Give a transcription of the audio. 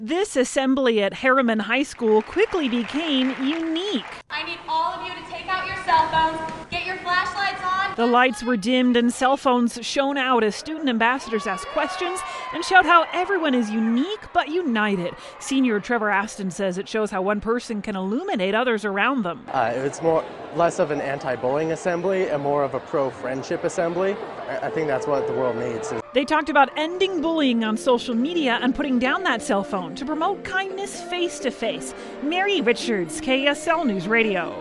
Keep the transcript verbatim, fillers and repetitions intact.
This assembly at Harriman High School quickly became unique. I need all of you to take out your cell phones, get your flashlights on. The lights were dimmed and cell phones shone out as student ambassadors asked questions and showed how everyone is unique but united. Senior Trevor Aston says it shows how one person can illuminate others around them. Uh, it's more less of an anti-bullying assembly and more of a pro-friendship assembly. I think that's what the world needs. They talked about ending bullying on social media and putting down that cell phone to promote kindness face to face. Mary Richards, K S L News Radio.